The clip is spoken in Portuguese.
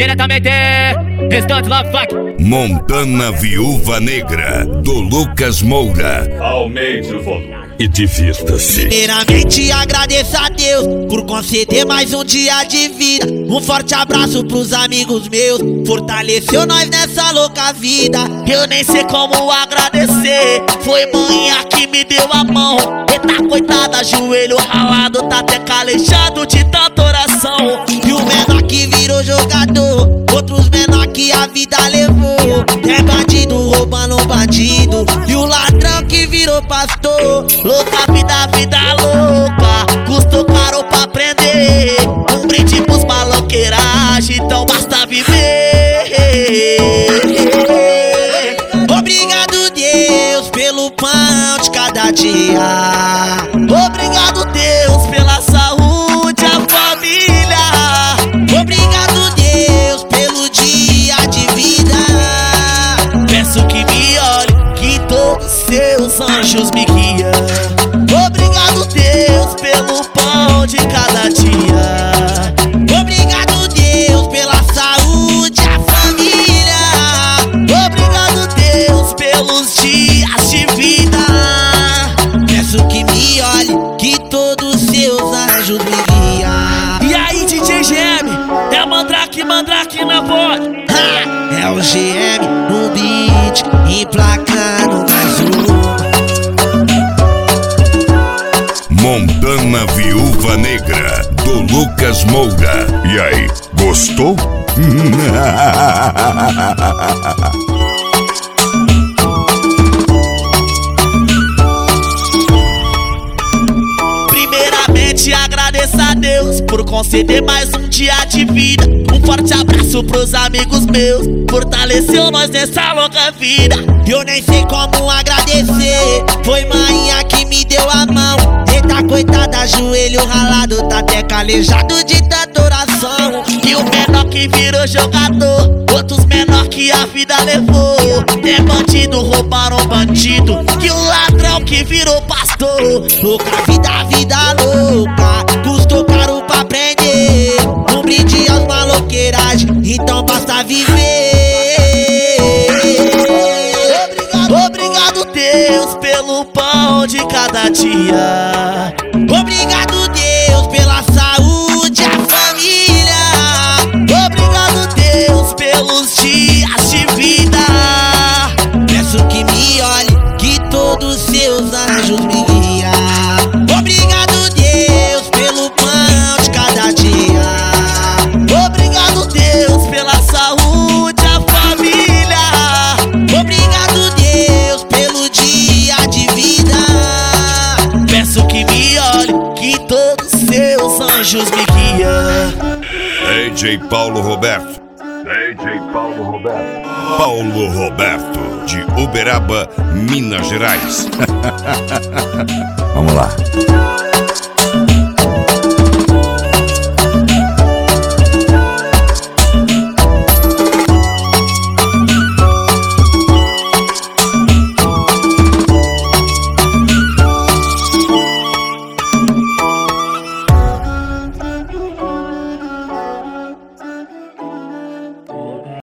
diretamente Restante Love Funk. Montana Viúva Negra, do Lucas Moura. Aumente o volume e divirta-se. Primeiramente agradeço a Deus por conceder mais um dia de vida. Um forte abraço pros amigos meus, fortaleceu nós nessa louca vida. Eu nem sei como agradecer, foi manhã que me deu a mão. Eita coitada, joelho ralado, tá até calejado de tanta oração. E o menor que virou jogador, outros menor que a vida levou. É bandido roubando um bandido, e o ladrão que virou pastor. Louca vida, vida louca, custou caro pra aprender. Um brinde pros maloqueiragem, então basta viver. Obrigado Deus pelo pão de cada dia. Obrigado Deus pela saúde, a família. Obrigado Deus pelo dia de vida. Peço que me olhe, que todos seus anjos me guiam. Obrigado Deus pelo pão de cada dia. Obrigado Deus pela saúde, a família. Obrigado Deus pelos dias de vida. Peço que me olhe, que todos seus anjos me guiam. E aí DJ GM, é Mandrake, Mandrake na voz. É o GM no beat, emplacando mais um. Montana Viúva Negra, do Lucas Moura. E aí, gostou? Primeiramente agradeço a Deus por conceder mais um dia de vida. Um forte abraço pros amigos meus, fortaleceu nós nessa longa vida. Eu nem sei como agradecer, foi manhã que me deu a mão. Eita coitada, joelho ralado, tá até calejado de tanta oração. E o menor que virou jogador, outros menor que a vida levou. É bandido, roubaram um bandido, e o ladrão que virou pastor. Louca vida, vida louca, custou caro pra aprender. Um brinde aos maloqueiragem, então basta viver. Obrigado Deus pelo pão de cada dia. Obrigado Deus pela saúde, a família. Obrigado Deus pelos dias de vida. Peço que me olhe, que todos seus anjos me guiam. Obrigado Deus pelo pão de cada dia. Obrigado Deus pela saúde, a família. Obrigado Deus pelo dia de vida. Peço que me olhe, que todos seus anjos me guiam. DJ Paulo Roberto. DJ Paulo Roberto. Paulo Roberto, de Uberaba, Minas Gerais. Vamos lá.